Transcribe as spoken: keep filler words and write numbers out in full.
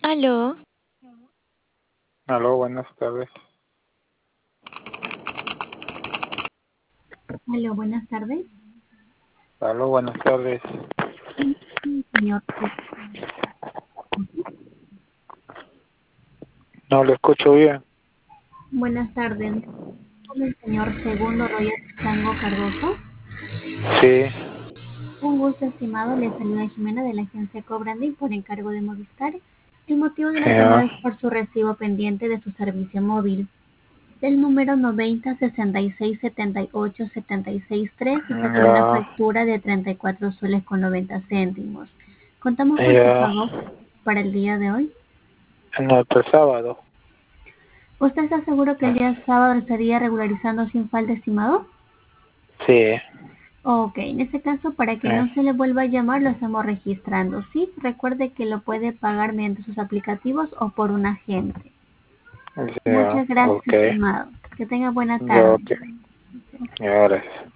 Aló, Aló, buenas tardes. Aló, buenas tardes. Aló, buenas tardes. Sí, sí, señor. Sí. No le escucho bien. Buenas tardes. Con el señor Segundo Royal Chango Cardoso. Sí, Un gusto, estimado. Le saluda Jimena de la agencia Cobranding por encargo de Movistar. El motivo de la llamada ya, es por su recibo pendiente de su servicio móvil del número noventa sesenta y seis setenta y ocho setenta y seis tres y que con una ya, factura de treinta y cuatro soles con noventa céntimos. Contamos con su ya. pago para el día de hoy. No, este sábado. ¿Usted está seguro que el día sábado estaría regularizando sin falta, estimado? Sí, Ok, en este caso, para que eh, no se le vuelva a llamar, lo estamos registrando, ¿sí? Recuerde que lo puede pagar mediante sus aplicativos o por un agente. ya, Muchas gracias, ok. estimado. Que tenga buena Ya, tarde. ok. Ya, gracias.